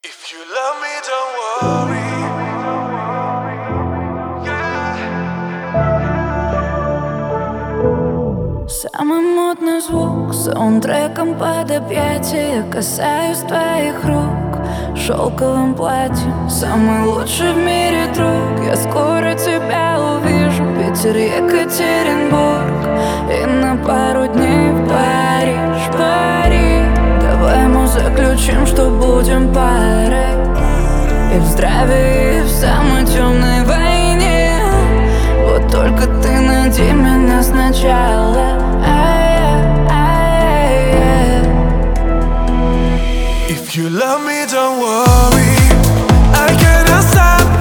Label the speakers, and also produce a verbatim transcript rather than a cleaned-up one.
Speaker 1: If you love me, don't worry. Yeah.
Speaker 2: Самый модный звук, саундтреком под объятия. Касаюсь твоих рук шелковым платьем. Самый лучший в мире друг. Я скоро тебя увижу. Питер, Екатеринбург и на пару дней в Париж, Париж. Давай мы заключим, что будем парой. И в здравии, и в самой темной войне. Вот только ты найди меня сначала.
Speaker 1: If you love me, don't worry. I cannot stop